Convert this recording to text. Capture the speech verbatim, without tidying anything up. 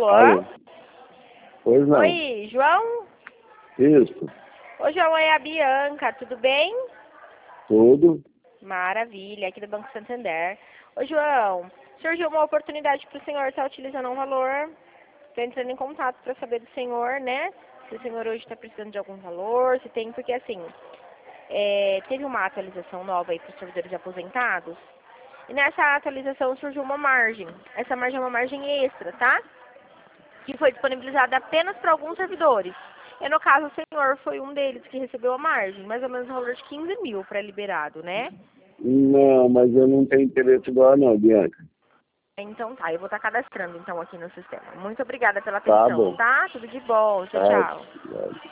Alô? Alô? Pois não. Oi, João? Isso. Oi, João, é a Bianca, tudo bem? Tudo. Maravilha, aqui do Banco Santander. Ô, João, surgiu uma oportunidade para o senhor estar utilizando um valor. Estou entrando em contato para saber do senhor, né? Se o senhor hoje está precisando de algum valor, se tem, porque assim, é, teve uma atualização nova aí para os servidores aposentados. E nessa atualização surgiu uma margem. Essa margem é uma margem extra, tá? Que foi disponibilizada apenas para alguns servidores. E no caso, o senhor foi um deles que recebeu a margem, mais ou menos no valor de quinze mil para liberado, né? Não, mas eu não tenho interesse agora não, Bianca. Então tá, eu vou estar cadastrando então aqui no sistema. Muito obrigada pela Tá atenção, bom. tá? Tudo de bom. Tchau, Tá. tchau.